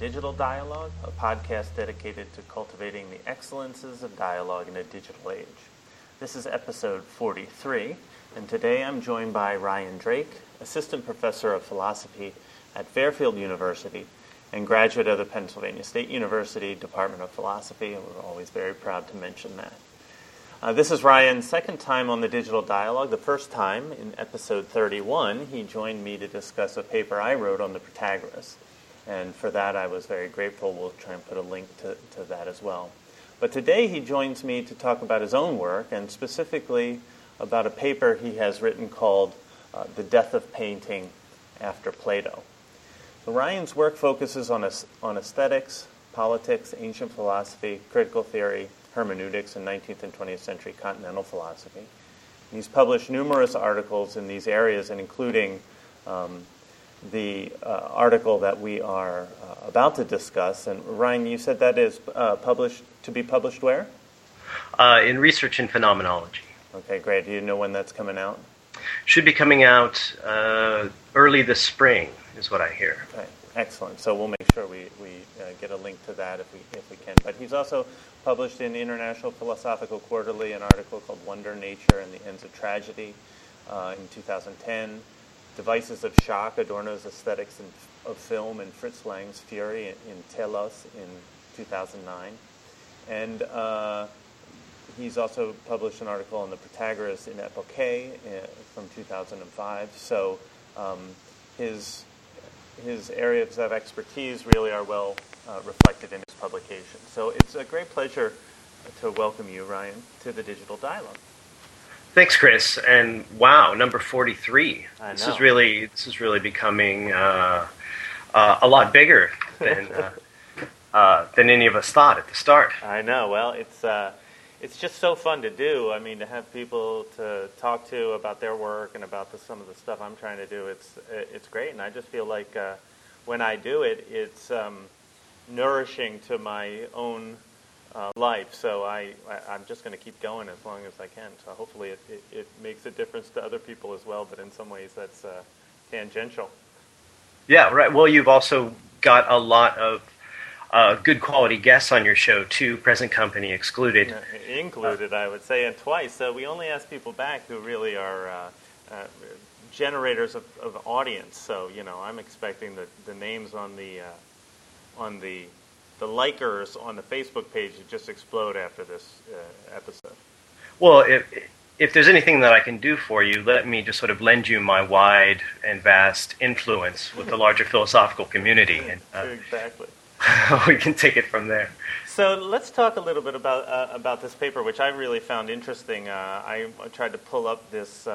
Digital Dialogue, a podcast dedicated to cultivating the excellences of dialogue in a digital age. This is episode 43, and today I'm joined by Ryan Drake, Assistant Professor of Philosophy at Fairfield University and graduate of the Pennsylvania State University Department of Philosophy, and we're always very proud to mention that. This is Ryan's second time on the Digital Dialogue. The first time, in episode 31, he joined me to discuss a paper I wrote on the Protagoras. And for that, I was very grateful. We'll try and put a link to that as well. But today, he joins me to talk about his own work, and specifically about a paper he has written called The Death of Painting After Plato. So Ryan's work focuses on aesthetics, politics, ancient philosophy, critical theory, hermeneutics, and 19th and 20th century continental philosophy. He's published numerous articles in these areas, and including the article that we are about to discuss. And Ryan, you said that is to be published where? In Research in Phenomenology. Okay, great. Do you know when that's coming out? Should be coming out early this spring, is what I hear. Okay, excellent. So we'll make sure we get a link to that if we can. But he's also published in International Philosophical Quarterly an article called Wonder, Nature, and the Ends of Tragedy in 2010. Devices of Shock, Adorno's Aesthetics of Film, and Fritz Lang's Fury in Telos in 2009. And he's also published an article on the Protagoras in Epoche from 2005. So his areas of expertise really are well reflected in his publication. So it's a great pleasure to welcome you, Ryan, to the Digital Dialogue. Thanks, Chris. And wow, number 43. I know. This is really becoming a lot bigger than any of us thought at the start. I know. Well, it's just so fun to do. I mean, to have people to talk to about their work and about some of the stuff I'm trying to do. It's great, and I just feel like when I do it, it's nourishing to my own life. So I'm just going to keep going as long as I can. So hopefully it makes a difference to other people as well. But in some ways, that's tangential. Yeah, right. Well, you've also got a lot of good quality guests on your show too, present company excluded. Included, I would say, and twice. So we only ask people back who really are generators of audience. So I'm expecting the names on the likers on the Facebook page to just explode after this episode. Well, if there's anything that I can do for you, let me just sort of lend you my wide and vast influence with the larger philosophical community. And, exactly. We can take it from there. So let's talk a little bit about this paper, which I really found interesting. I tried to pull up this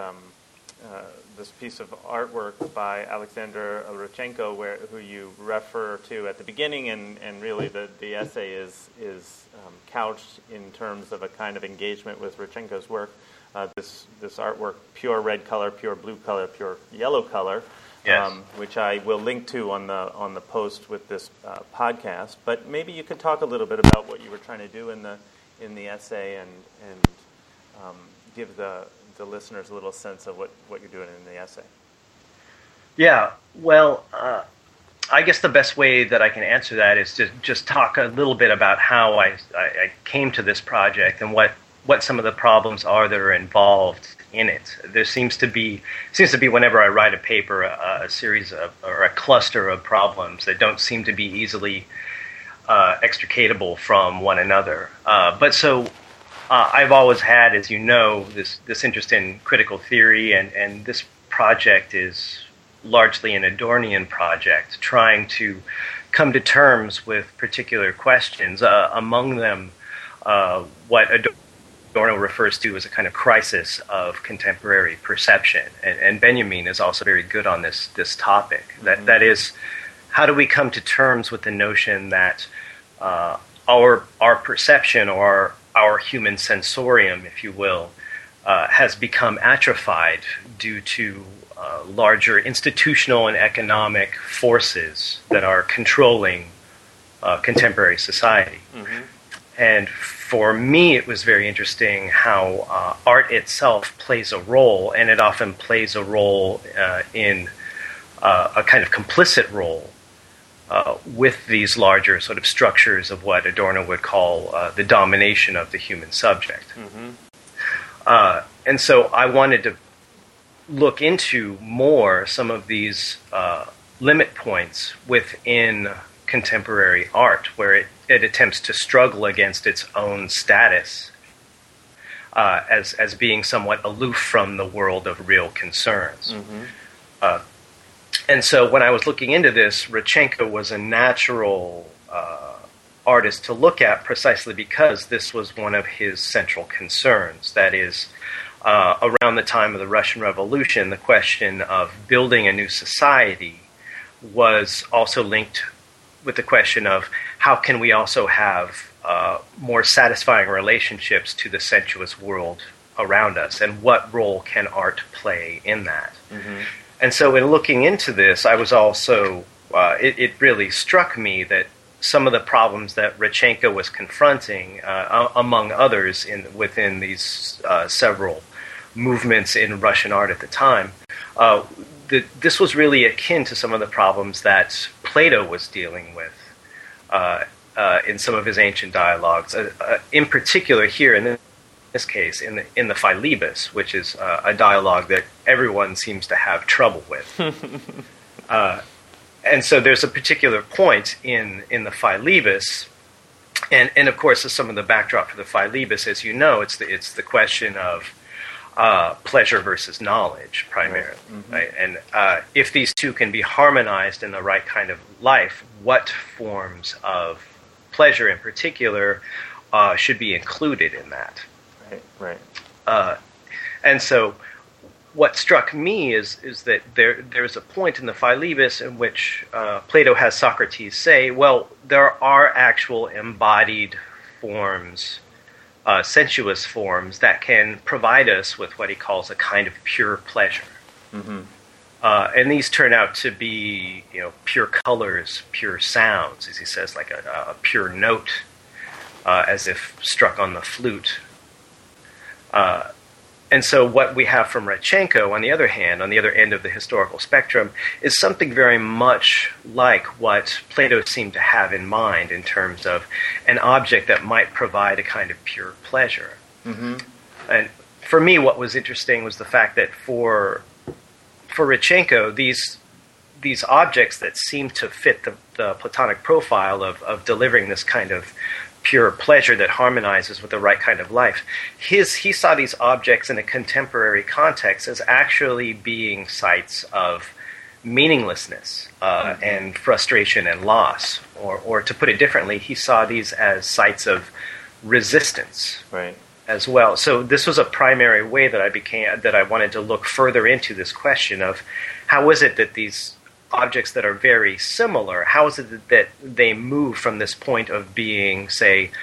piece of artwork by Alexander Rodchenko, who you refer to at the beginning, and really the essay is couched in terms of a kind of engagement with Rodchenko's work. This artwork, pure red color, pure blue color, pure yellow color. Yes. Which I will link to on the post with this podcast. But maybe you could talk a little bit about what you were trying to do in the essay and give the listeners a little sense of what you're doing in the essay. Yeah. Well, I guess the best way that I can answer that is to just talk a little bit about how I came to this project and what some of the problems are that are involved in it. There seems to be whenever I write a paper, a series of or a cluster of problems that don't seem to be easily extricatable from one another. But I've always had, as you know, this interest in critical theory, and this project is largely an Adornian project, trying to come to terms with particular questions. Among them, what Adorno refers to as a kind of crisis of contemporary perception, and Benjamin is also very good on this topic. Mm-hmm. That is, how do we come to terms with the notion that our perception, or our human sensorium, if you will, has become atrophied due to larger institutional and economic forces that are controlling contemporary society. Mm-hmm. And for me, it was very interesting how art itself plays a role, and it often plays a role in a kind of complicit role with these larger sort of structures of what Adorno would call the domination of the human subject. And so I wanted to look into more some of these limit points within contemporary art, where it attempts to struggle against its own status as being somewhat aloof from the world of real concerns. And so when I was looking into this, Rodchenko was a natural artist to look at, precisely because this was one of his central concerns. That is, around the time of the Russian Revolution, the question of building a new society was also linked with the question of how can we also have more satisfying relationships to the sensuous world around us, and what role can art play in that? And so in looking into this, I was also, it really struck me that some of the problems that Rodchenko was confronting, among others within these several movements in Russian art at the time, this was really akin to some of the problems that Plato was dealing with in some of his ancient dialogues. In particular, here in this case, in the Philebus, which is a dialogue that everyone seems to have trouble with. And so there's a particular point in the Philebus, and of course, as some of the backdrop for the Philebus, as you know, it's the question of pleasure versus knowledge, primarily. Right? And if these two can be harmonized in the right kind of life, what forms of pleasure in particular should be included in that? Right. And so what struck me is that there's a point in the Philebus in which Plato has Socrates say, well, there are actual embodied forms, sensuous forms, that can provide us with what he calls a kind of pure pleasure. And these turn out to be, pure colors, pure sounds, as he says, like a pure note, as if struck on the flute. And so what we have from Rodchenko, on the other hand, on the other end of the historical spectrum, is something very much like what Plato seemed to have in mind in terms of an object that might provide a kind of pure pleasure. And for me, what was interesting was the fact that for Rodchenko, these objects that seem to fit the Platonic profile of delivering this kind of pure pleasure that harmonizes with the right kind of life, he saw these objects in a contemporary context as actually being sites of meaninglessness and frustration and loss. Or to put it differently, he saw these as sites of resistance. Right. As well. So this was a primary way that I wanted to look further into this question of how is it that these objects that are very similar, how is it that they move from this point of being, say,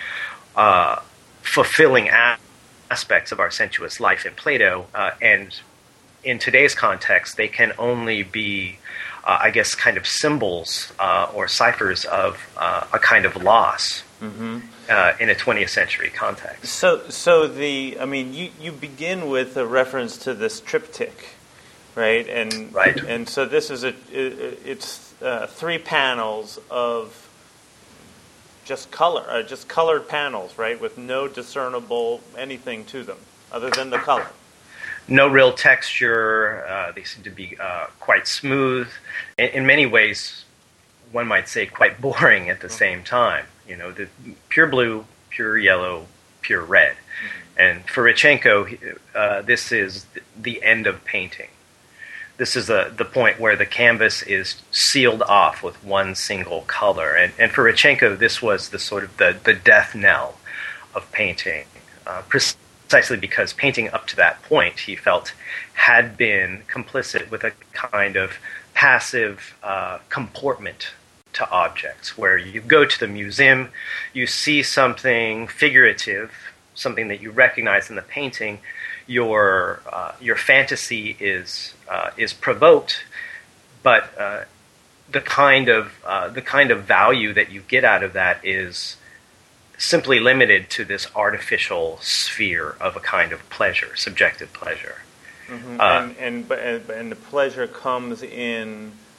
fulfilling aspects of our sensuous life in Plato, and in today's context, they can only be, I guess, kind of symbols or ciphers of a kind of loss. In a 20th century context. So you begin with a reference to this triptych, right? And so this is it's 3 panels of just color, just colored panels, right, with no discernible anything to them other than the color. No real texture. They seem to be quite smooth. In many ways, one might say quite boring at the same time. The pure blue, pure yellow, pure red. And for Rodchenko, this is the end of painting. This is the point where the canvas is sealed off with one single color. And for Rodchenko, this was the sort of the death knell of painting, precisely because painting up to that point, he felt, had been complicit with a kind of passive comportment to objects, where you go to the museum, you see something figurative, something that you recognize in the painting, your fantasy is provoked, but the kind of value that you get out of that is simply limited to this artificial sphere of a kind of pleasure, subjective pleasure. And the pleasure comes in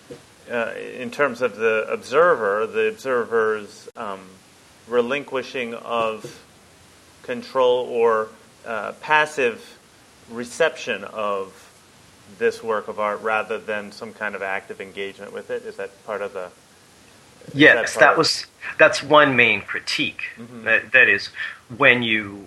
in terms of the observer's relinquishing of control or passive reception of this work of art rather than some kind of active engagement with it? Is that part of the... Yes, that's one main critique. Mm-hmm. That is, when you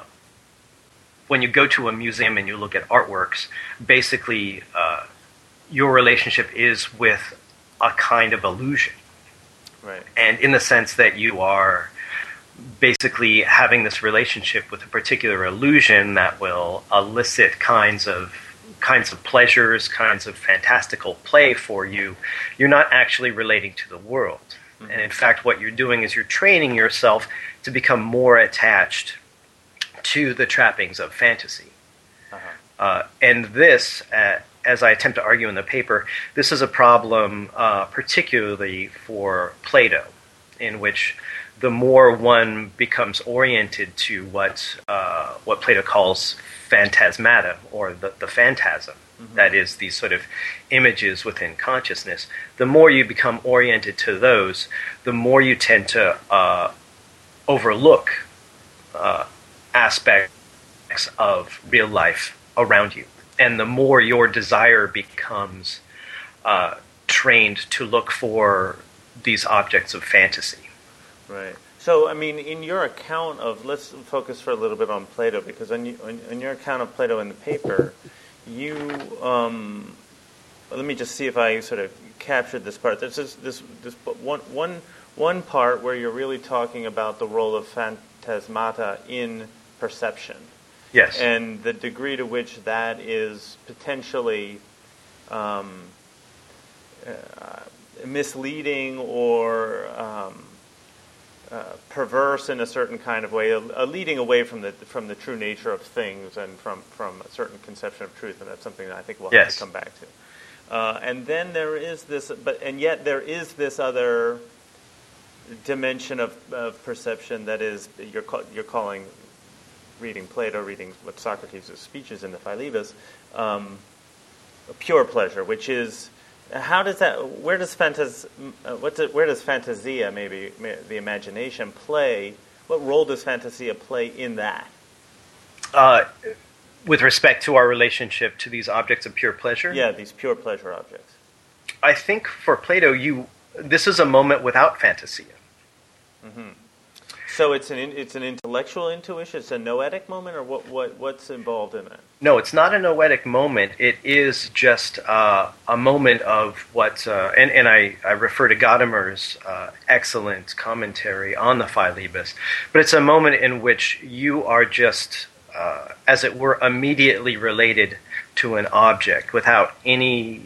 go to a museum and you look at artworks, basically your relationship is with a kind of illusion. Right. And in the sense that you are basically having this relationship with a particular illusion that will elicit kinds of pleasures, kinds of fantastical play for you, you're not actually relating to the world. Mm-hmm. And in fact, what you're doing is you're training yourself to become more attached to the trappings of fantasy. Uh-huh. And this, as I attempt to argue in the paper, this is a problem particularly for Plato, in which the more one becomes oriented to what Plato calls phantasmata, or the phantasm, mm-hmm. that is, these sort of images within consciousness, the more you become oriented to those, the more you tend to overlook aspects of real life around you. And the more your desire becomes trained to look for these objects of fantasy. Right. So, I mean, in your account of, let's focus for a little bit on Plato, because on your account of Plato in the paper, you, let me just see if I sort of captured this part. There's this one part where you're really talking about the role of phantasmata in perception. Yes. And the degree to which that is potentially misleading or perverse in a certain kind of way, leading away from the true nature of things and from a certain conception of truth, and that's something that I think we'll have to come back to. And then there is this, and yet there is this other dimension of perception that is you're calling, reading Plato, reading what Socrates' speeches in the Philebus, a pure pleasure, which is, how does that? Where does fantasia, maybe the imagination, play? What role does fantasia play in that? With respect to our relationship to these objects of pure pleasure? Yeah, these pure pleasure objects. I think for Plato, this is a moment without fantasia. Mm-hmm. So it's an intellectual intuition. It's a noetic moment, or what's involved in it? No, it's not a noetic moment. It is just a moment of what, and I refer to Gadamer's excellent commentary on the Philebus, but it's a moment in which you are just, as it were, immediately related to an object without any,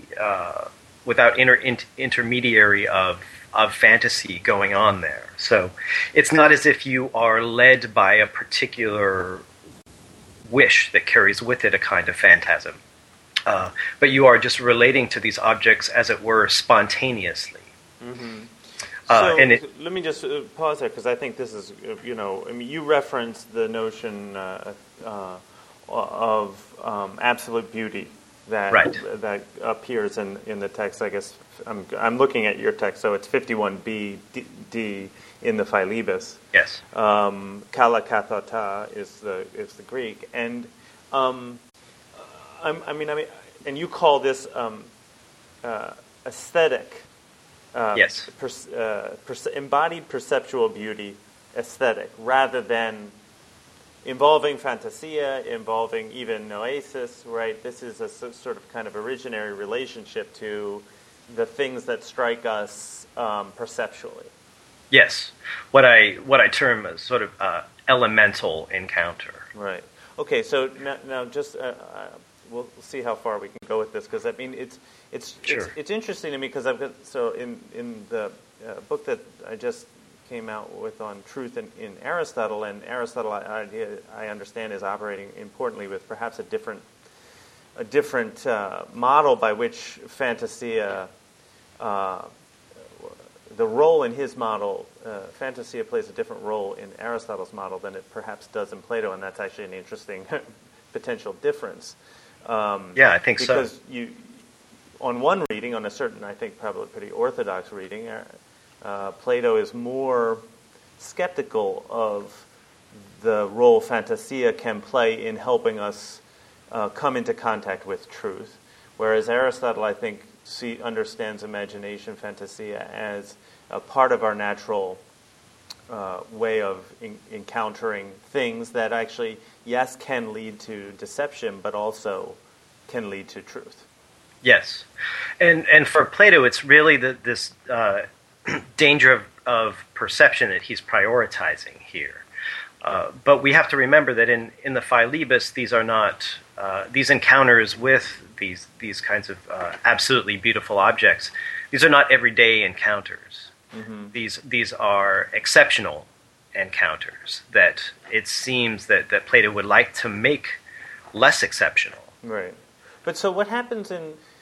intermediary of fantasy going on there. So it's not as if you are led by a particular wish that carries with it a kind of phantasm. But you are just relating to these objects, as it were, spontaneously. Mm-hmm. So let me just pause there, because I think this is, I mean, you referenced the notion of absolute beauty that appears in the text. I guess I'm looking at your text, so it's 51b d in the Philebus. Yes. Kala kathata is the Greek, and I mean, and you call this aesthetic. Yes. Embodied perceptual beauty, aesthetic, rather than involving fantasia, involving even noesis, right? This is a sort of kind of originary relationship to the things that strike us perceptually. Yes, what I term as sort of elemental encounter. Right. Okay. So now just we'll see how far we can go with this, because I mean it's interesting to me, because I've got, so in the book that I just came out with on truth in Aristotle, and Aristotle, I understand, is operating importantly with perhaps a different model by which fantasia, the role in his model, fantasia plays a different role in Aristotle's model than it perhaps does in Plato, and that's actually an interesting potential difference. I think so. Because on one reading, on a certain, I think, probably pretty orthodox reading, Plato is more skeptical of the role fantasia can play in helping us come into contact with truth, whereas Aristotle, I think, understands imagination, fantasia, as a part of our natural way of encountering things that actually, yes, can lead to deception, but also can lead to truth. Yes, and for Plato, it's really this danger of perception that he's prioritizing here. But we have to remember that in the Philebus, these are not these encounters with these kinds of absolutely beautiful objects. These are not everyday encounters. Mm-hmm. These are exceptional encounters that it seems that Plato would like to make less exceptional. Right. But so what happens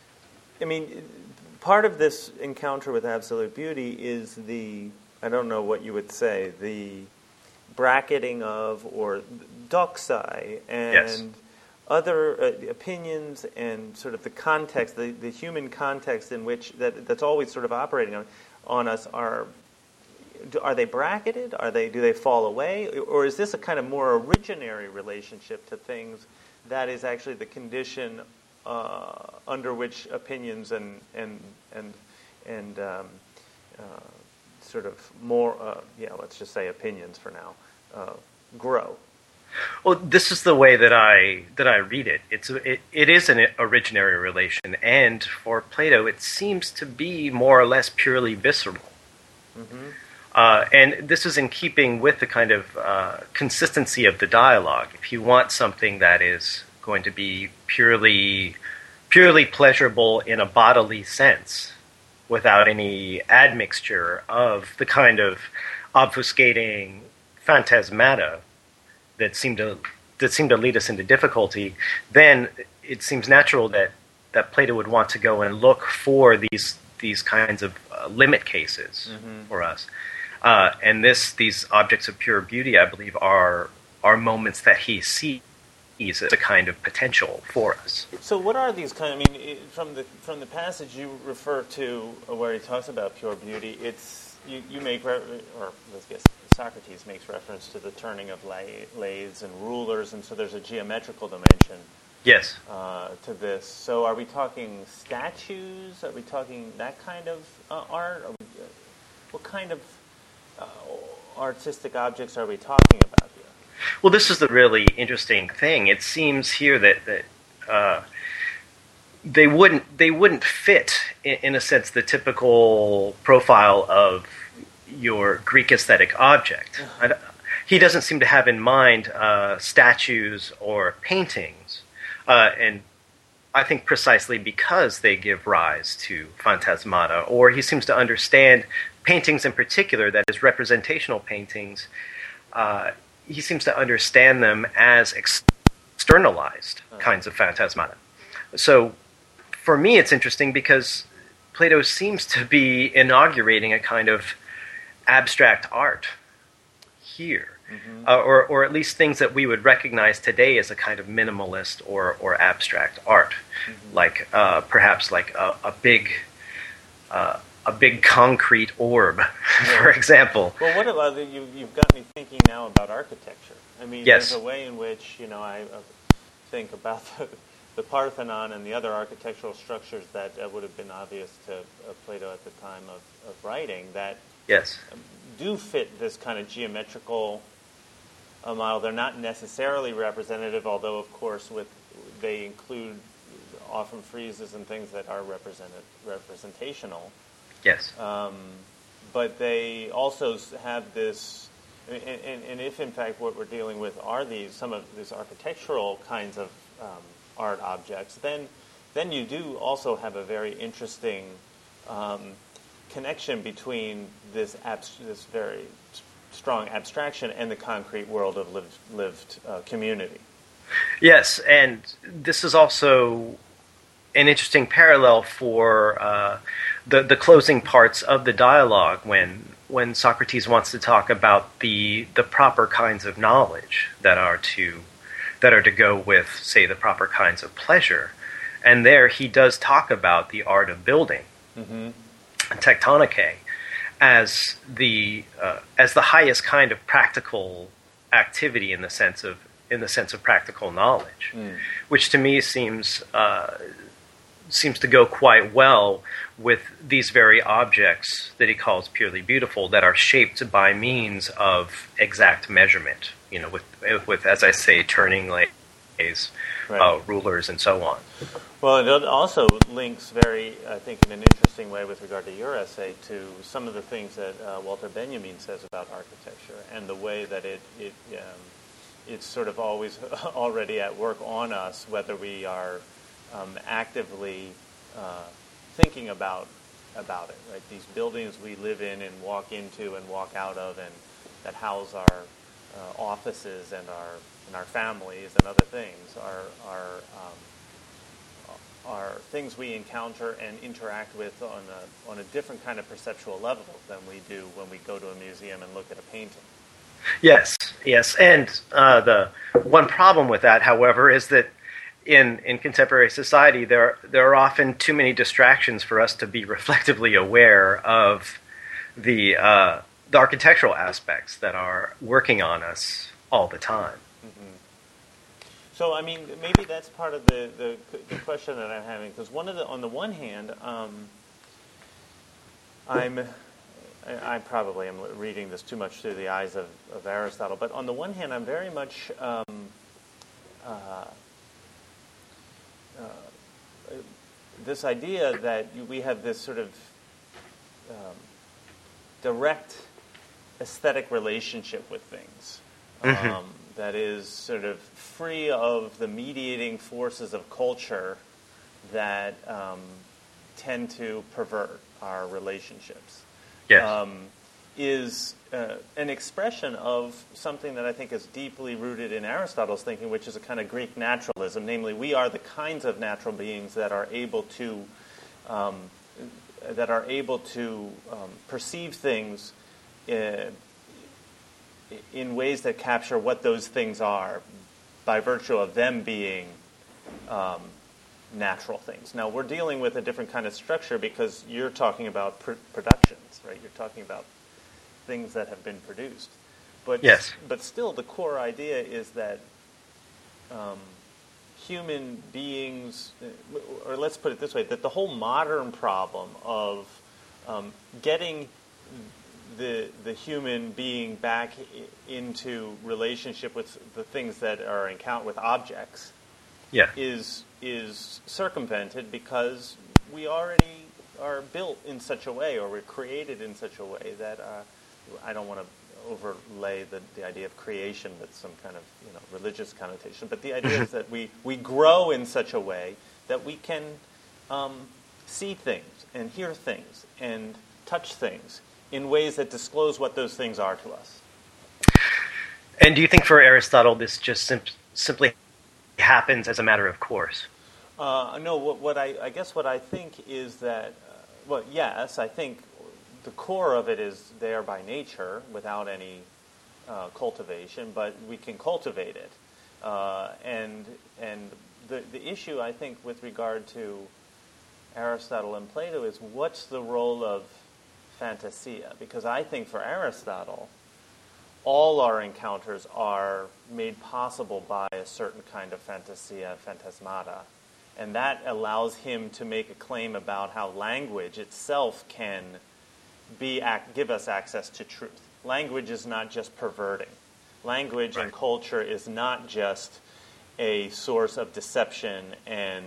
part of this encounter with absolute beauty is I don't know what you would say, the bracketing of, or doxai, and yes. other opinions, and sort of the context, the human context in which that's always sort of operating on us. Are they bracketed? Do they fall away? Or is this a kind of more originary relationship to things that is actually the condition under which opinions and sort of more, let's just say opinions for now, grow? Well, this is the way that I read it. It is an originary relation, and for Plato, it seems to be more or less purely visceral. Mm-hmm. And this is in keeping with the kind of consistency of the dialogue. If you want something that is going to be purely pleasurable in a bodily sense, without any admixture of the kind of obfuscating phantasmata that seem to lead us into difficulty, then it seems natural that Plato would want to go and look for these kinds of limit cases mm-hmm. for us. And these objects of pure beauty, I believe, are moments that he sees as a kind of potential for us. So what are these kind of, from the passage you refer to where he talks about pure beauty, it's you make, or let's guess, Socrates makes reference to the turning of lathes and rulers, and so there's a geometrical dimension. Yes. To this. So are we talking statues? Are we talking that kind of art? What kind of artistic objects are we talking about here? Well, this is the really interesting thing. It seems here that they wouldn't fit, in a sense, the typical profile of your Greek aesthetic object. He doesn't seem to have in mind statues or paintings, and I think precisely because they give rise to phantasmata, or he seems to understand paintings in particular, that is, representational paintings. He seems to understand them as externalized kinds of phantasmata. So for me, it's interesting because Plato seems to be inaugurating a kind of abstract art here, mm-hmm. Or at least things that we would recognize today as a kind of minimalist or abstract art, mm-hmm. like perhaps like a big concrete orb, for example. Well, what about you've got me thinking now about architecture. I mean, yes. There's a way in which I think about the Parthenon and the other architectural structures that would have been obvious to Plato at the time of writing that yes. Do fit this kind of geometrical model. They're not necessarily representative, although of course they include often friezes and things that are representational. Yes. But they also have this, and if in fact what we're dealing with are some of these architectural kinds of art objects, then you do also have a very interesting connection between this very strong abstraction and the concrete world of lived community. Yes, and this is also an interesting parallel for the closing parts of the dialogue when Socrates wants to talk about the proper kinds of knowledge that are to go with, say, the proper kinds of pleasure. And there he does talk about the art of building, tectonicae, as the highest kind of practical activity in the sense of practical knowledge, which to me seems to go quite well with these very objects that he calls purely beautiful, that are shaped by means of exact measurement, with as I say, turning lathes, rulers, and so on. Well, it also links very, I think, in an interesting way with regard to your essay to some of the things that Walter Benjamin says about architecture, and the way that it's sort of always already at work on us, whether we are actively thinking about it, right? These buildings we live in and walk into and walk out of, and that house our offices and our families and other things are things we encounter and interact with on a different kind of perceptual level than we do when we go to a museum and look at a painting. Yes, and the one problem with that, however, is that in contemporary society, there are often too many distractions for us to be reflectively aware of the architectural aspects that are working on us all the time. Mm-hmm. So, I mean, maybe that's part of the question that I'm having, because on the one hand, I probably am reading this too much through the eyes of Aristotle, but on the one hand, I'm very much this idea that we have this sort of direct aesthetic relationship with things that is sort of free of the mediating forces of culture that tend to pervert our relationships. Yes. Is an expression of something that I think is deeply rooted in Aristotle's thinking, which is a kind of Greek naturalism. Namely, we are the kinds of natural beings that are able to perceive things in ways that capture what those things are, by virtue of them being natural things. Now, we're dealing with a different kind of structure because you're talking about productions, right? You're talking about things that have been produced. But yes. But still, the core idea is that human beings, or let's put it this way, that the whole modern problem of getting the human being back into relationship with the things that are encountered with objects, is circumvented because we already are built in such a way, or we're created in such a way that I don't want to overlay the idea of creation with some kind of religious connotation, but the idea is that we grow in such a way that we can see things and hear things and touch things in ways that disclose what those things are to us. And do you think for Aristotle this just simply happens as a matter of course? No, I guess what I think is that, yes, I think the core of it is there by nature without any cultivation, but we can cultivate it. And the issue, I think, with regard to Aristotle and Plato is what's the role of fantasia? Because I think for Aristotle, all our encounters are made possible by a certain kind of fantasia, phantasmata. And that allows him to make a claim about how language itself can give us access to truth. Language is not just perverting. Language and culture is not just a source of deception and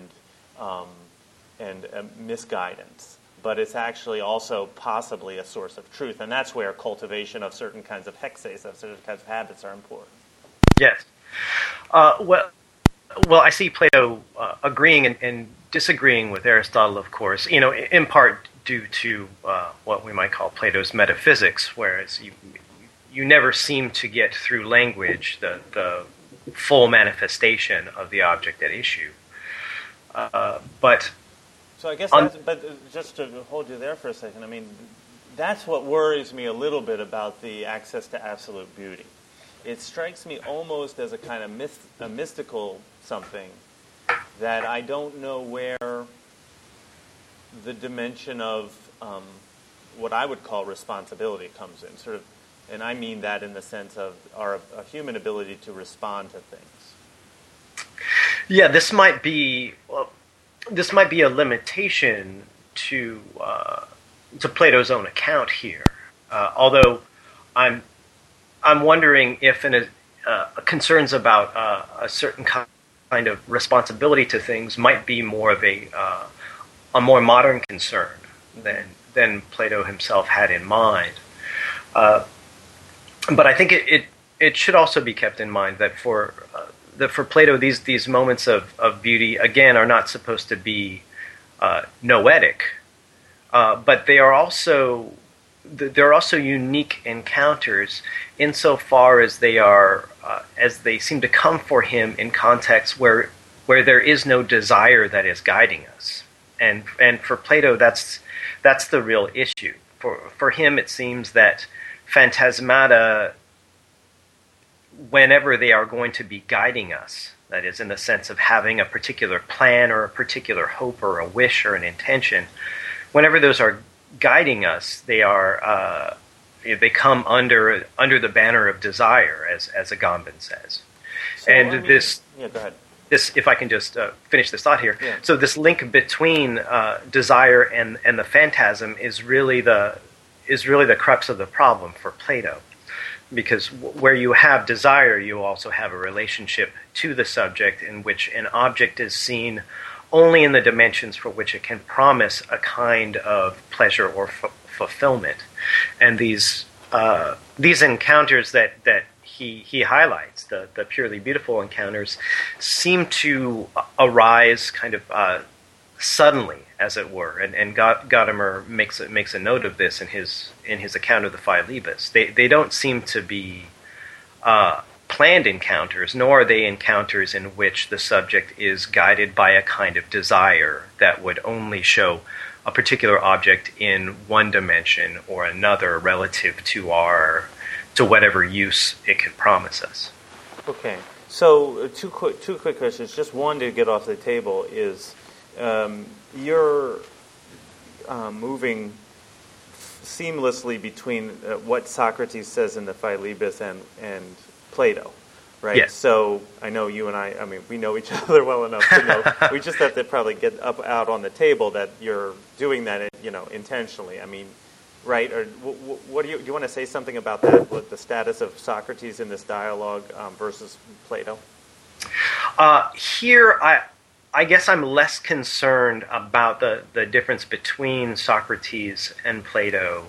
misguidance, but it's actually also possibly a source of truth. And that's where cultivation of certain kinds of hexes, of certain kinds of habits are important. Yes. Well, I see Plato agreeing and disagreeing with Aristotle, of course, in part due to what we might call Plato's metaphysics, whereas you never seem to get through language the full manifestation of the object at issue. So I guess but just to hold you there for a second, I mean, that's what worries me a little bit about the access to absolute beauty. It strikes me almost as a kind of a mystical something that I don't know where the dimension of what I would call responsibility comes in, sort of, and I mean that in the sense of a human ability to respond to things. Yeah, this might be a limitation to Plato's own account here. Although I'm wondering if concerns about a certain kind of responsibility to things might be more of a more modern concern than Plato himself had in mind. But I think it should also be kept in mind that for Plato, these moments of beauty again are not supposed to be noetic, but they're also unique encounters insofar as they seem to come for him in contexts where there is no desire that is guiding us, and for Plato that's the real issue. For him, it seems that phantasmata, whenever they are going to be guiding us, that is, in the sense of having a particular plan or a particular hope or a wish or an intention, whenever those are guiding us, they come under the banner of desire, as Agamben says. So, and go ahead. This, if I can just finish this thought here. Yeah. So this link between desire and the phantasm is really the crux of the problem for Plato, because where you have desire, you also have a relationship to the subject in which an object is seen only in the dimensions for which it can promise a kind of pleasure or fulfillment. And these encounters that he highlights, the purely beautiful encounters, seem to arise kind of suddenly, as it were. And Gadamer makes a note of this in his account of the Philebus. They don't seem to be planned encounters, nor are they encounters in which the subject is guided by a kind of desire that would only show a particular object in one dimension or another relative to whatever use it can promise us. Okay, so two quick questions. Just one to get off the table is you're moving seamlessly between what Socrates says in the Philebus and Plato, right? Yes. So I know you and I mean, we know each other well enough to know. We just have to probably get out on the table that you're doing that, intentionally. I mean, right? Or what do you want to say something about that? What the status of Socrates in this dialogue versus Plato? Here, I guess I'm less concerned about the difference between Socrates and Plato.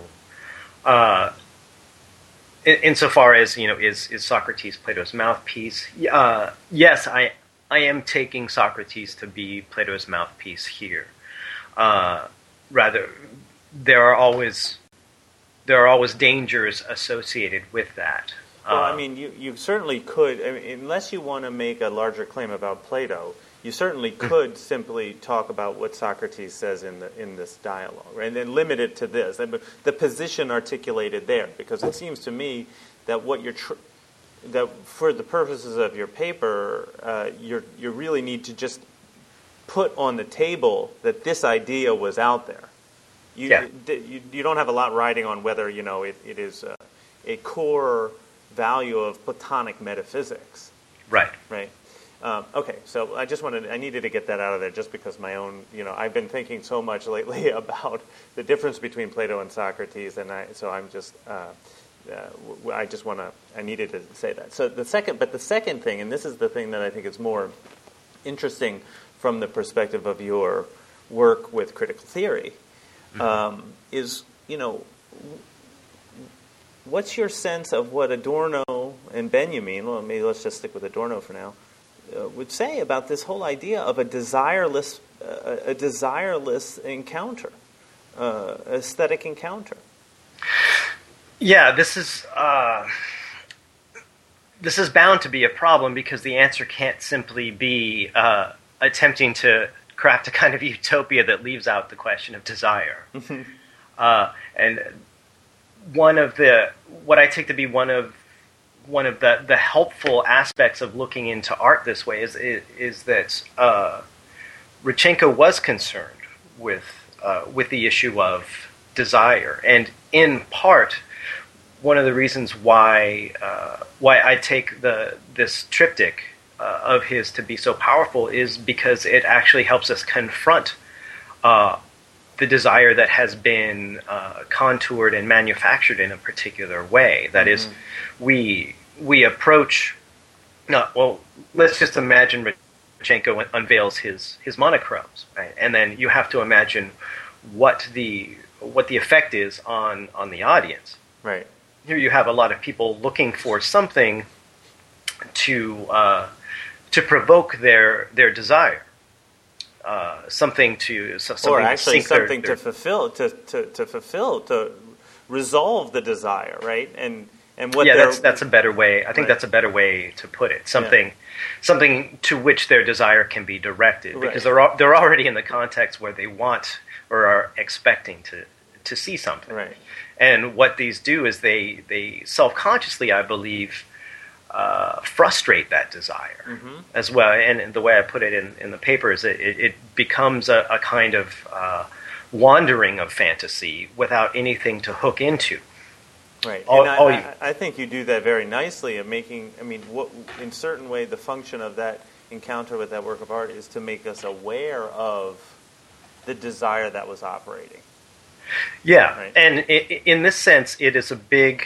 Insofar as, is Socrates Plato's mouthpiece? Yes, I am taking Socrates to be Plato's mouthpiece here. Rather, there are always dangers associated with that. Well, I mean, you certainly could, unless you want to make a larger claim about Plato, you certainly could simply talk about what Socrates says in this dialogue, right? And then limit it to this, the position articulated there, because it seems to me that what that for the purposes of your paper, you really need to just put on the table that this idea was out there. You don't have a lot riding on whether it is a core value of Platonic metaphysics. Right. Right. Okay, so I needed to get that out of there just because my own, I've been thinking so much lately about the difference between Plato and Socrates, and I needed to say that. So the second thing, and this is the thing that I think is more interesting from the perspective of your work with critical theory, is, what's your sense of what Adorno and Benjamin, well, maybe let's just stick with Adorno for now, would say about this whole idea of a desireless encounter, aesthetic encounter? Yeah, this is bound to be a problem because the answer can't simply be attempting to craft a kind of utopia that leaves out the question of desire. And what I take to be one of the helpful aspects of looking into art this way is that Rodchenko was concerned with the issue of desire, and in part, one of the reasons why I take this triptych of his to be so powerful is because it actually helps us confront the desire that has been contoured and manufactured in a particular way. That is, we approach. Let's just imagine Rodchenko unveils his monochromes, right? And then you have to imagine what the effect is on the audience. Right. Here you have a lot of people looking for something to provoke their desire, something to or actually something to fulfill, to resolve the desire, right? And what that's a better way. I think that's a better way to put it. Something to which their desire can be directed, because they're already in the context where they want or are expecting to see something. Right. And what these do is they self-consciously, I believe, frustrate that desire as well. And the way I put it in the paper is it becomes a kind of wandering of fantasy without anything to hook into. Right. I think you do that very nicely of making, in certain way, the function of that encounter with that work of art is to make us aware of the desire that was operating. Yeah, right? And in this sense, it is a big,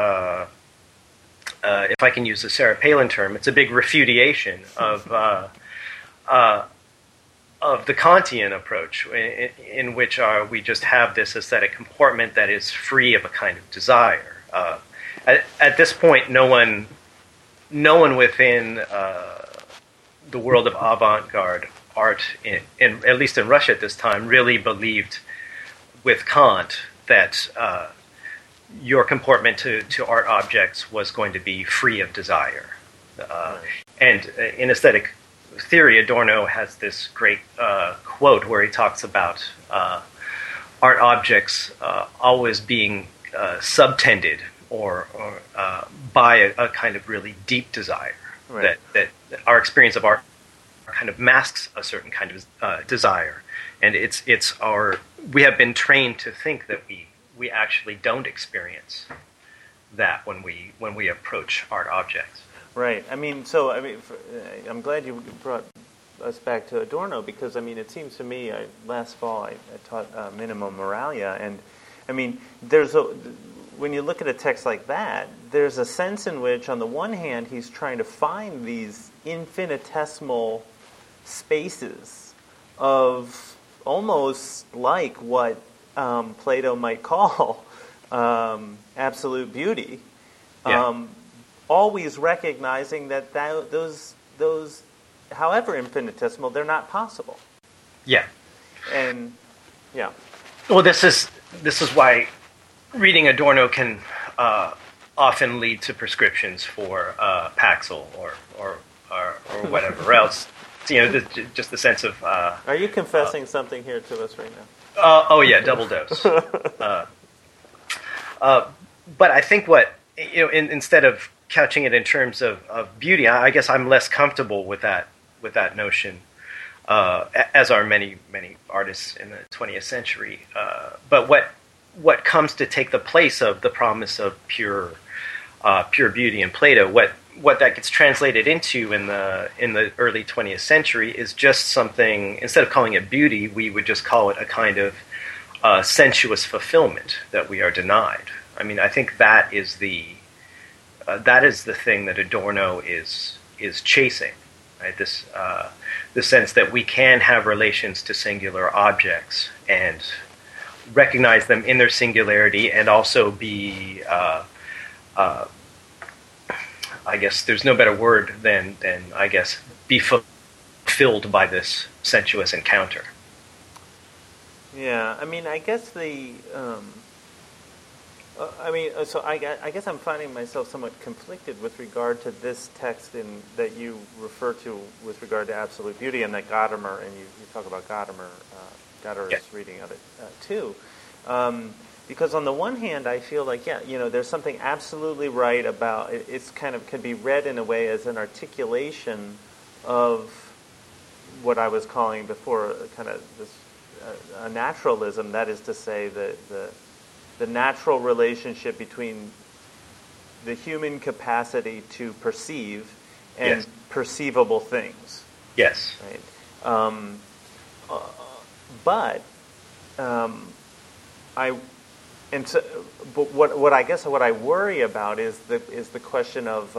if I can use the Sarah Palin term, it's a big refutation of the Kantian approach, in which we just have this aesthetic comportment that is free of a kind of desire. At this point, no one within the world of avant-garde art, at least in Russia at this time, really believed with Kant that your comportment to art objects was going to be free of desire. And in aesthetic theory, Adorno has this great quote where he talks about art objects always being subtended or by a kind of really deep desire. Right. That our experience of art kind of masks a certain kind of desire. And we have been trained to think that we actually don't experience that when we approach art objects. Right. I'm glad you brought us back to Adorno, because it seems to me last fall I taught Minima Moralia, and when you look at a text like that, there's a sense in which, on the one hand, he's trying to find these infinitesimal spaces of almost like what Plato might call absolute beauty. Yeah. Always recognizing that those, however infinitesimal, they're not possible. Yeah. And yeah. Well, this is why reading Adorno can often lead to prescriptions for Paxil or whatever else. Just the sense of. Are you confessing something here to us right now? Oh yeah, double dose. But I think instead of couching it in terms of beauty, I guess I'm less comfortable with that notion, as are many artists in the 20th century. But what comes to take the place of the promise of pure beauty in Plato, what that gets translated into in the early 20th century is just something. Instead of calling it beauty, we would just call it a kind of sensuous fulfillment that we are denied. I think that is the thing that Adorno is chasing, right? This the sense that we can have relations to singular objects and recognize them in their singularity, and also be, I guess there's no better word than be fulfilled by this sensuous encounter. Yeah, I guess I guess I'm finding myself somewhat conflicted with regard to this text that you refer to with regard to absolute beauty, and that Gadamer, and you talk about Gadamer's reading of it too. Because on the one hand, I feel like, there's something absolutely right about it. It's kind of can be read in a way as an articulation of what I was calling before kind of this a naturalism. That is to say, the natural relationship between the human capacity to perceive and perceivable things. Yes. Right. But what I guess what I worry about is the question of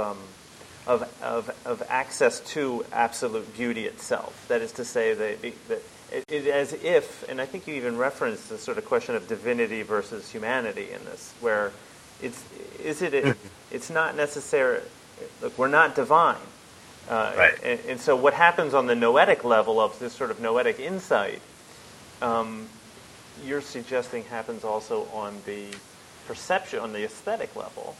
access to absolute beauty itself. That is to say, that it as if, and I think you even referenced the sort of question of divinity versus humanity in this, where it's not necessary. Look, we're not divine. Right. And so what happens on the noetic level of this sort of noetic insight, you're suggesting happens also on the perception, on the aesthetic level.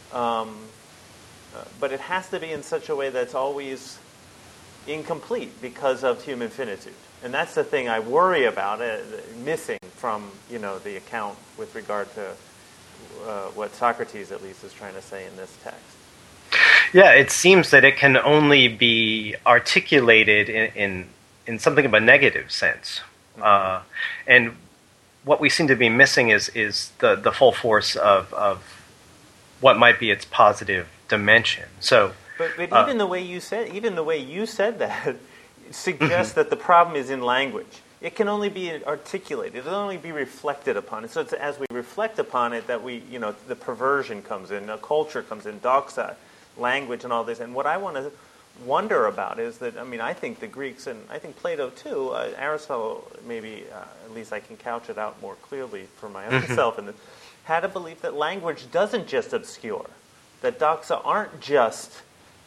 But it has to be in such a way that's always incomplete because of human finitude. And that's the thing I worry about, missing from, the account with regard to what Socrates, at least, is trying to say in this text. Yeah, it seems that it can only be articulated in something of a negative sense. And what we seem to be missing is the full force of what might be its positive dimension. So, but even the way you said that suggests that the problem is in language. It can only be articulated. It can only be reflected upon. And so it's as we reflect upon it that we, the perversion comes in, the culture comes in, doxa, language, and all this. And what I want to wonder about is that, I think the Greeks, and I think Plato too, Aristotle, maybe, at least I can couch it out more clearly for my own self, and had a belief that language doesn't just obscure, that doxa aren't just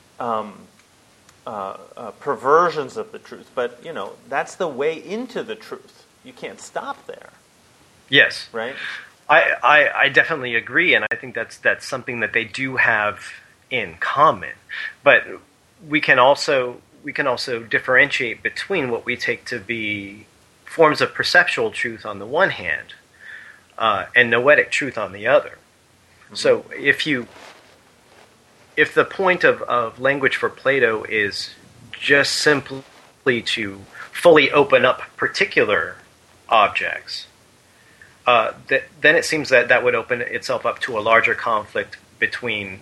perversions of the truth, but that's the way into the truth. You can't stop there. Yes, right. I definitely agree, and I think that's something that they do have in common. But we can also differentiate between what we take to be forms of perceptual truth on the one hand, and noetic truth on the other. Mm-hmm. So if the point of language for Plato is just simply to fully open up particular objects, then it seems that would open itself up to a larger conflict between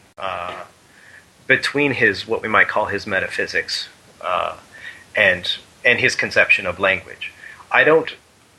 his, what we might call his metaphysics, and his conception of language. Let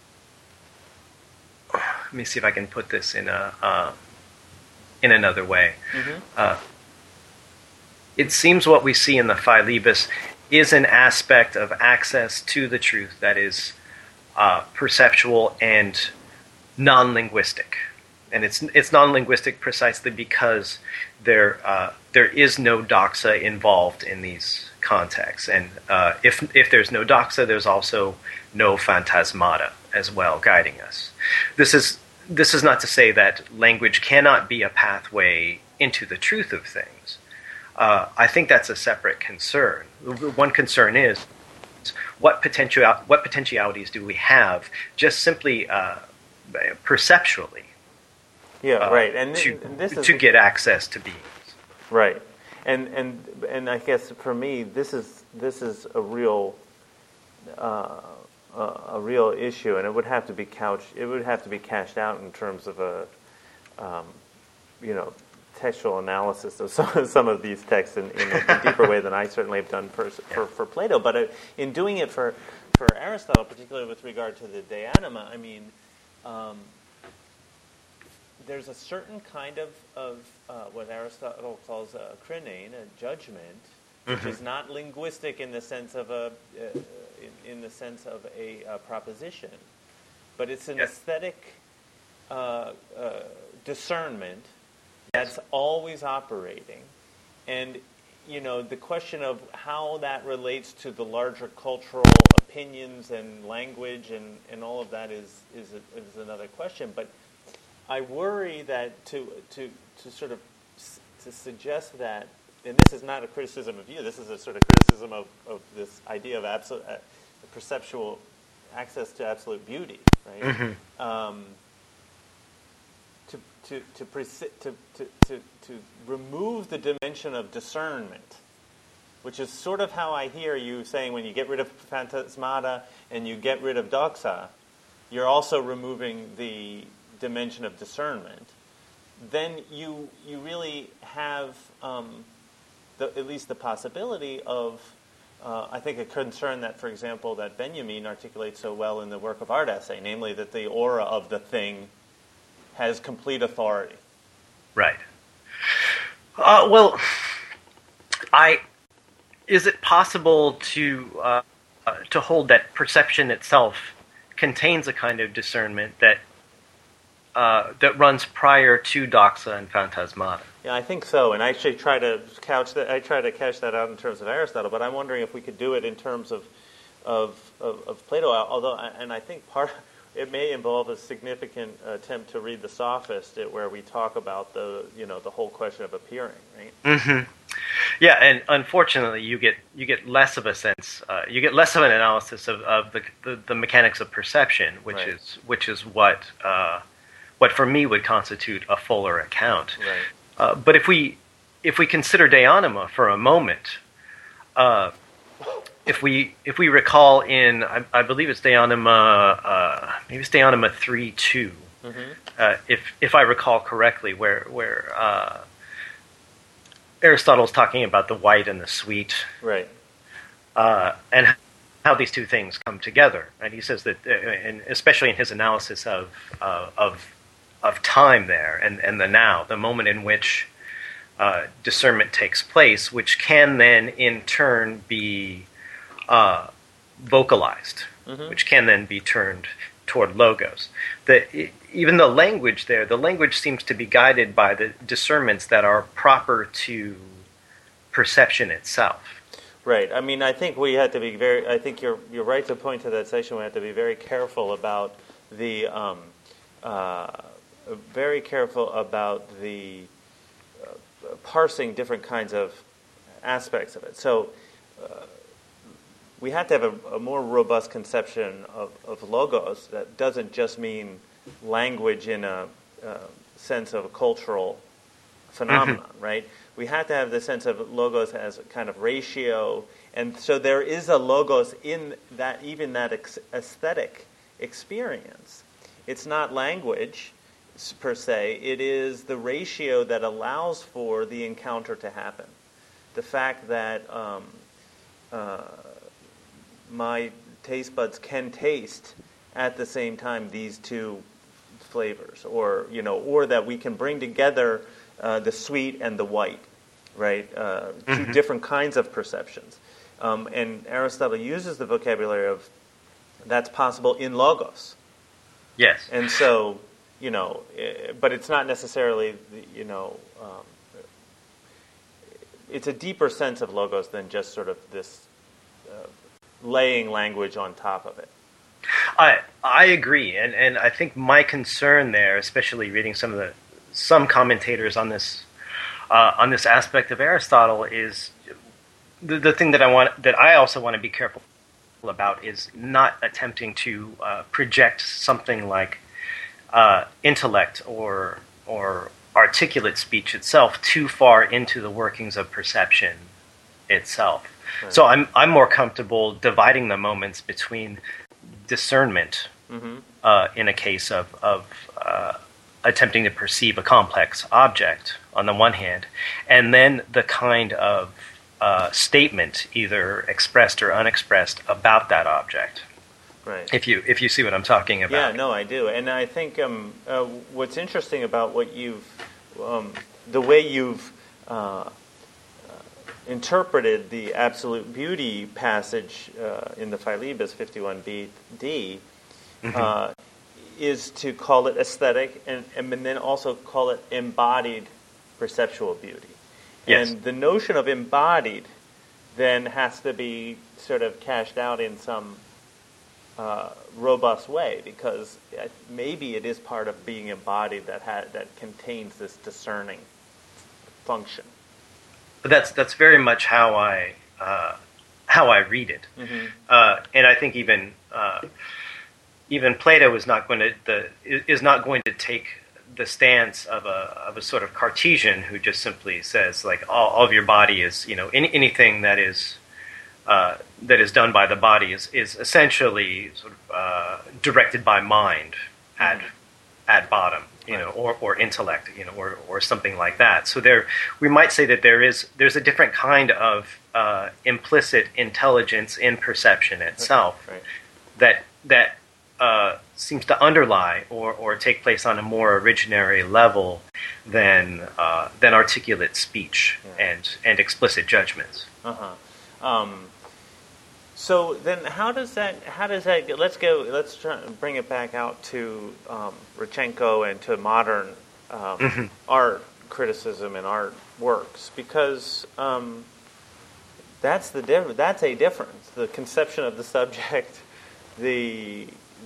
me see if I can put this in another way. Mm-hmm. It seems what we see in the Philebus is an aspect of access to the truth that is perceptual and non-linguistic. And it's non-linguistic precisely because there is no doxa involved in these contexts. And if there's no doxa, there's also no phantasmata as well guiding us. This is not to say that language cannot be a pathway into the truth of things. I think that's a separate concern. One concern is what potentialities do we have just simply perceptually? Yeah, right. And to get access to beings. Right. And I guess for me, this is a real issue, and it would have to be cashed out in terms of a textual analysis of some of these texts in a deeper way than I certainly have done for Plato. But in doing it for Aristotle, particularly with regard to the De Anima, there's a certain kind of what Aristotle calls a krinein, a judgment, which is not linguistic in the sense of a proposition, but it's an aesthetic discernment that's always operating, and the question of how that relates to the larger cultural opinions and language and all of that is another question. But I worry that to suggest that, and this is not a criticism of you, this is a sort of criticism of this idea of absolute perceptual access to absolute beauty, right? Mm-hmm. To remove the dimension of discernment which is sort of how I hear you saying when you get rid of phantasmata and you get rid of doxa, you're also removing the dimension of discernment, then you really have at least the possibility of, I think, a concern that, for example, that Benjamin articulates so well in the work of Art Essay, namely that the aura of the thing has complete authority. Right. Is it possible to hold that perception itself contains a kind of discernment that runs prior to doxa and phantasmata? Yeah, I think so. And I actually try to couch that out in terms of Aristotle, but I'm wondering if we could do it in terms of Plato. Although, and I think it may involve a significant attempt to read the Sophist, where we talk about the whole question of appearing, right? Mm-hmm. Yeah, and unfortunately, you get less of a sense. You get less of an analysis of the mechanics of perception, which is what for me would constitute a fuller account. Right. But if we consider De Anima for a moment, if we recall in I believe it's De Anima, maybe it's De Anima 3:2, if I recall correctly, where Aristotle's talking about the white and the sweet, right, and how these two things come together. And he says that, and especially in his analysis of time there and the now, the moment in which discernment takes place, which can then in turn be vocalized, which can then be turned toward logos. Even the language there, the language seems to be guided by the discernments that are proper to perception itself. Right. I mean, I think we had to be very. I think you're right to point to that section. We have to be very careful about the parsing different kinds of aspects of it. So we have to have a more robust conception of logos that doesn't just mean language in a sense of a cultural phenomenon, right? We have to have the sense of logos as a kind of ratio, and so there is a logos in that, even that aesthetic experience. It's not language per se, it is the ratio that allows for the encounter to happen. The fact that my taste buds can taste at the same time these two flavors, or that we can bring together the sweet and the white, right? Two different kinds of perceptions. And Aristotle uses the vocabulary of that's possible in logos. Yes. And so, but it's not necessarily, it's a deeper sense of logos than just sort of this laying language on top of it. I agree, and I think my concern there, especially reading some commentators on this aspect of Aristotle, is the thing that I also want to be careful about is not attempting to project something like intellect or articulate speech itself too far into the workings of perception itself. Right. So I'm more comfortable dividing the moments between discernment in a case of attempting to perceive a complex object on the one hand, and then the kind of statement, either expressed or unexpressed, about that object. Right. If you see what I'm talking about. Yeah, no, I do, and I think what's interesting about what the way you've interpreted the absolute beauty passage in the Philebus 51b-d is to call it aesthetic and then also call it embodied perceptual beauty. Yes. And the notion of embodied then has to be sort of cashed out in some robust way, because maybe it is part of being embodied that contains this discerning function. But that's very much how I read it, and I think even Plato is not going to take the stance of a sort of Cartesian who just simply says like all of your body is, anything that is done by the body is essentially sort of directed by mind at bottom, or intellect, or something like that. So we might say that there's a different kind of implicit intelligence in perception itself, that seems to underlie or take place on a more originary level than articulate speech and explicit judgments. So then, how does that? Let's try and bring it back out to Rodchenko and to modern art criticism and art works, because that's a difference. The conception of the subject, the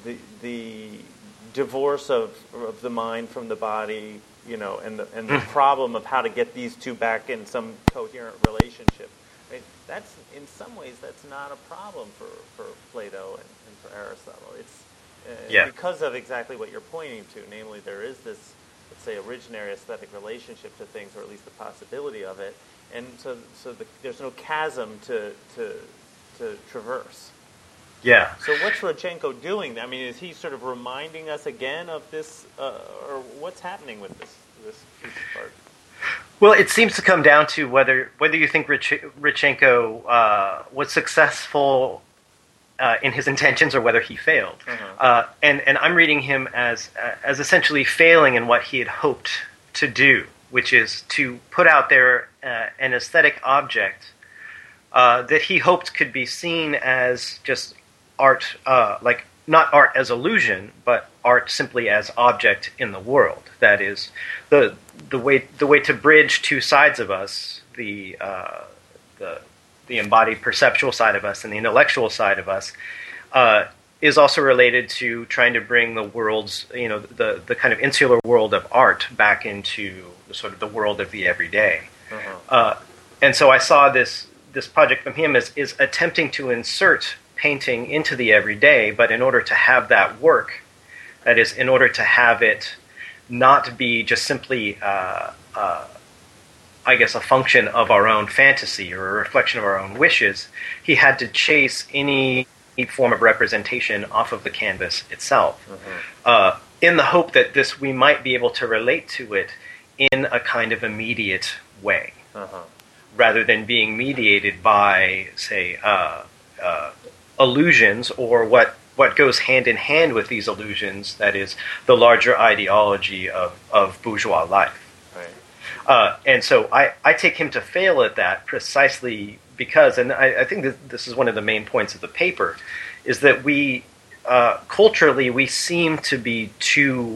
divorce of the mind from the body, and the problem of how to get these two back in some coherent relationship. Right? That's, in some ways, that's not a problem for Plato and for Aristotle. It's because of exactly what you're pointing to, namely there is this, let's say, originary aesthetic relationship to things, or at least the possibility of it, and so there's no chasm to traverse. Yeah. So what's Rodchenko doing? I mean, is he sort of reminding us again of this, or what's happening with this piece of art? Well, it seems to come down to whether you think Rodchenko was successful in his intentions or whether he failed. And I'm reading him as essentially failing in what he had hoped to do, which is to put out there an aesthetic object that he hoped could be seen as just art, like not art as illusion, but art simply as object in the world. That is, the way to bridge two sides of us, the embodied perceptual side of us and the intellectual side of us, is also related to trying to bring the world's, the kind of insular world of art back into the sort of the world of the everyday. And so I saw this project from him is attempting to insert painting into the everyday, but in order to have that work, that is, in order to have it not be just simply, I guess, a function of our own fantasy or a reflection of our own wishes, he had to chase any form of representation off of the canvas itself, in the hope that we might be able to relate to it in a kind of immediate way, rather than being mediated by, say, illusions, or what goes hand in hand with these illusions, that is, the larger ideology of bourgeois life. Right. And so I take him to fail at that precisely because, and I think that this is one of the main points of the paper, is that we, culturally, we seem to be too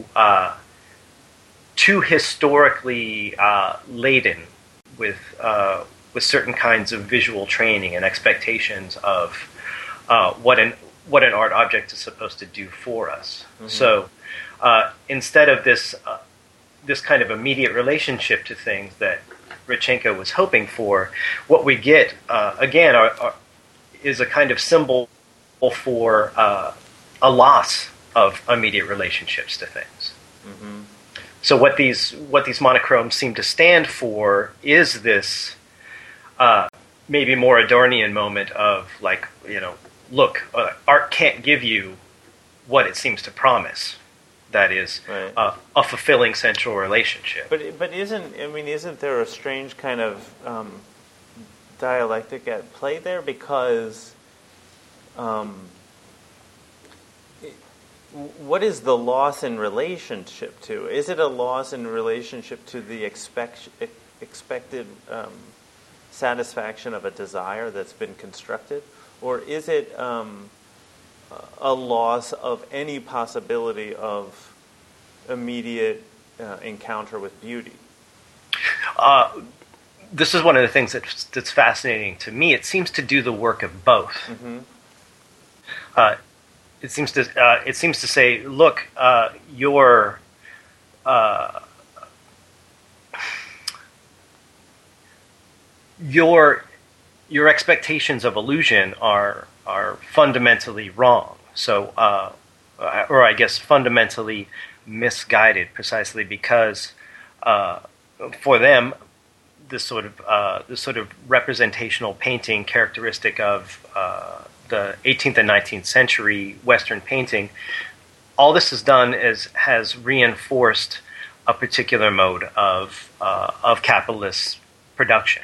historically laden with certain kinds of visual training and expectations of what an art object is supposed to do for us. So instead of this kind of immediate relationship to things that Rodchenko was hoping for, what we get again is a kind of symbol for a loss of immediate relationships to things. So what these monochromes seem to stand for is this maybe more Adornian moment of, like, look, art can't give you what it seems to promise. That is, a fulfilling central relationship. But isn't there a strange kind of dialectic at play there? Because what is the loss in relationship to? Is it a loss in relationship to the expected satisfaction of a desire that's been constructed? Or is it a loss of any possibility of immediate encounter with beauty? This is one of the things that's fascinating to me. It seems to do the work of both. It seems to say, look, your expectations of illusion are fundamentally wrong. So, or I guess fundamentally misguided, precisely because for them, this sort of representational painting characteristic of the 18th and 19th century Western painting, all this has done has reinforced a particular mode of capitalist production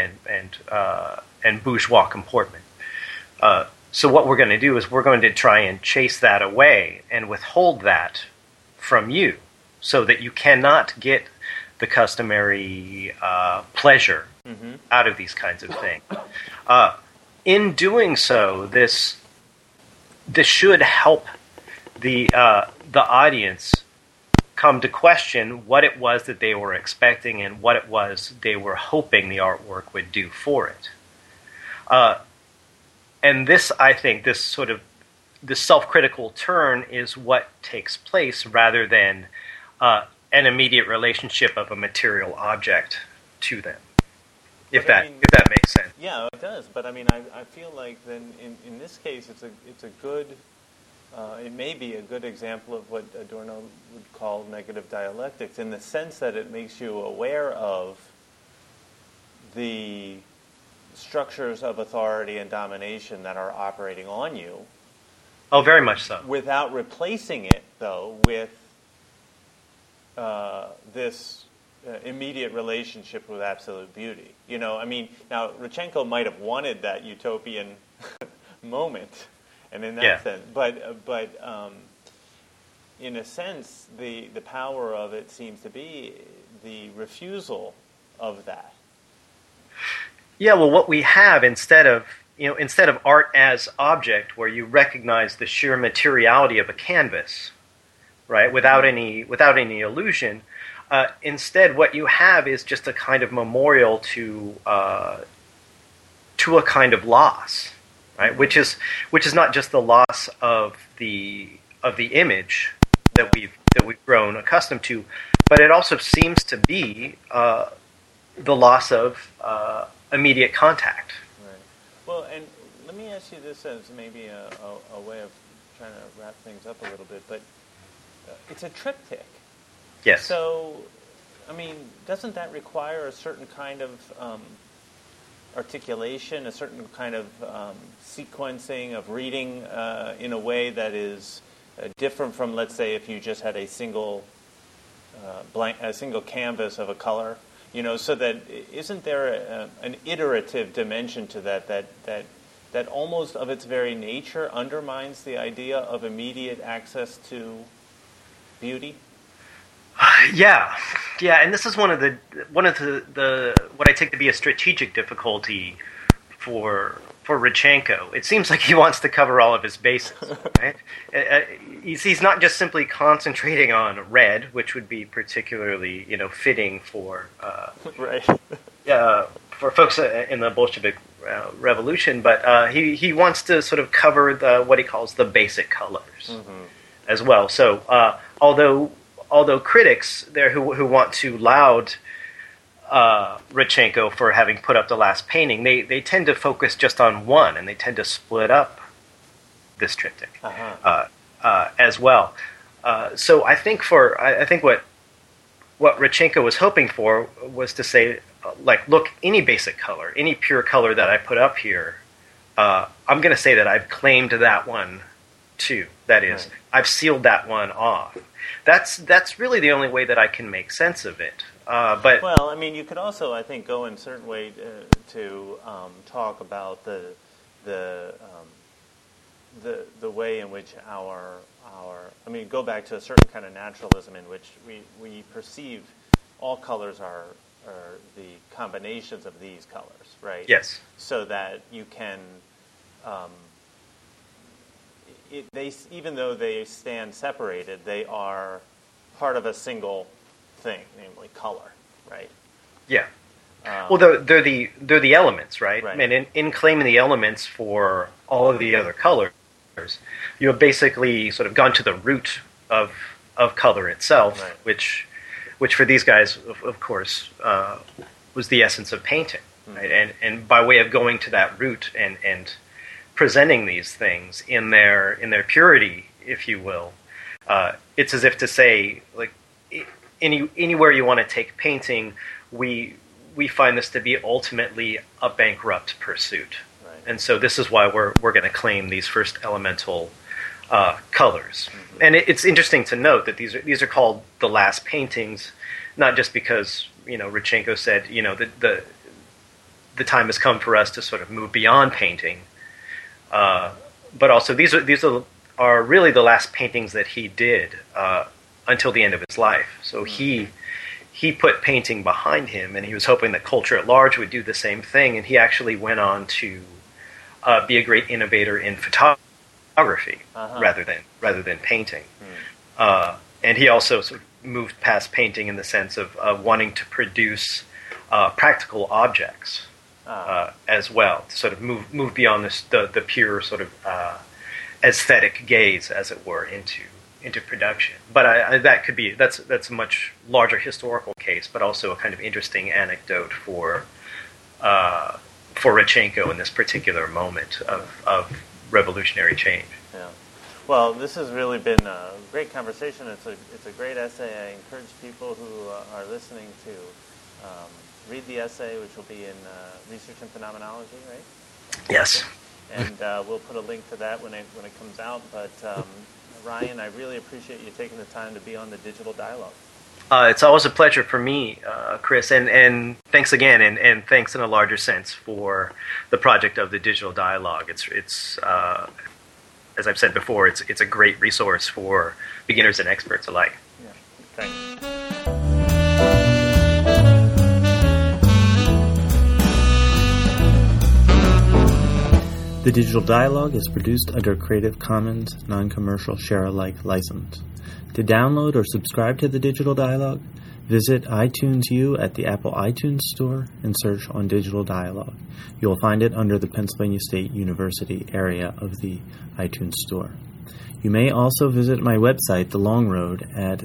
and bourgeois comportment. So what we're going to do is we're going to try and chase that away and withhold that from you, so that you cannot get the customary pleasure out of these kinds of things. In doing so, this should help the audience come to question what it was that they were expecting and what it was they were hoping the artwork would do for it. And this, I think, this self-critical turn is what takes place rather than an immediate relationship of a material object to them. If that makes sense. Yeah, it does. But I mean, I feel like then in this case, it's a good. It may be a good example of what Adorno would call negative dialectics, in the sense that it makes you aware of the structures of authority and domination that are operating on you. Oh, very much so. Without replacing it, though, with this immediate relationship with absolute beauty. You know, I mean, now Rodchenko might have wanted that utopian moment, and in that sense, but in a sense, the power of it seems to be the refusal of that. Yeah, well, what we have instead of art as object, where you recognize the sheer materiality of a canvas, right, without any illusion. Instead, what you have is just a kind of memorial to a kind of loss, right? Which is not just the loss of the image that we've grown accustomed to, but it also seems to be the loss of immediate contact. Right. Well, and let me ask you this as maybe a way of trying to wrap things up a little bit, but it's a triptych. Yes. So, I mean, doesn't that require a certain kind of articulation, a certain kind of sequencing of reading in a way that is different from, let's say, if you just had a single canvas of a color? You know, so that isn't there an iterative dimension to that almost of its very nature undermines the idea of immediate access to beauty? Yeah, and this is one of the what I take to be a strategic difficulty for Rodchenko. It seems like he wants to cover all of his bases, right? He's not just simply concentrating on red, which would be particularly fitting for right. For folks in the Bolshevik Revolution, but he wants to sort of cover what he calls the basic colors as well. So although critics there who want to laud Rodchenko for having put up the last painting, they tend to focus just on one, and they tend to split up this triptych as well. So I think what Rodchenko was hoping for was to say, look, any basic color, any pure color that I put up here, I'm going to say that I've claimed that one too. That is, I've sealed that one off. That's really the only way that I can make sense of it. But well, I mean, you could also, I think, go in a certain way to talk about the way in which go back to a certain kind of naturalism in which we perceive all colors are the combinations of these colors, right? Yes. So that you can, even though they stand separated, they are part of a single thing, namely color, right? Yeah. Well, they're the elements, right? Right. And in claiming the elements for all of the other colors, you have basically sort of gone to the root of color itself, right. which for these guys, of course, was the essence of painting, right? And by way of going to that root and presenting these things in their purity, if you will, It's as if to say, like, anywhere you want to take painting, we find this to be ultimately a bankrupt pursuit. Right. And so this is why we're going to claim these first elemental colors. Mm-hmm. And it's interesting to note that these are called the last paintings, not just because, Rodchenko said, the time has come for us to sort of move beyond painting, but also these are really the last paintings that he did until the end of his life. So he put painting behind him, and he was hoping that culture at large would do the same thing. And he actually went on to be a great innovator in photography rather than painting. And he also sort of moved past painting in the sense of wanting to produce practical objects as well, to sort of move beyond the pure sort of aesthetic gaze, as it were, into production. But that's a much larger historical case, but also a kind of interesting anecdote for Rodchenko in this particular moment of revolutionary change. Yeah. Well, this has really been a great conversation. It's a great essay. I encourage people who are listening to read the essay, which will be in Research and Phenomenology, right? Yes. And we'll put a link to that when it comes out. But Ryan, I really appreciate you taking the time to be on the Digital Dialogue. It's always a pleasure for me, Chris, and thanks again, and thanks in a larger sense for the project of the Digital Dialogue. It's as I've said before, it's a great resource for beginners and experts alike. Yeah, thanks. The Digital Dialogue is produced under Creative Commons Non-Commercial Share-alike license. To download or subscribe to the Digital Dialogue, visit iTunes U at the Apple iTunes Store and search on Digital Dialogue. You will find it under the Pennsylvania State University area of the iTunes Store. You may also visit my website, The Long Road, at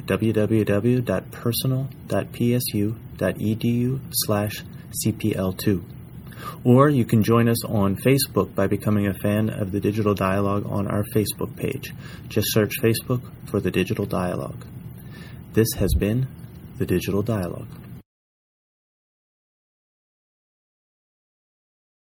www.personal.psu.edu/CPL2. Or you can join us on Facebook by becoming a fan of the Digital Dialogue on our Facebook page. Just search Facebook for the Digital Dialogue. This has been the Digital Dialogue.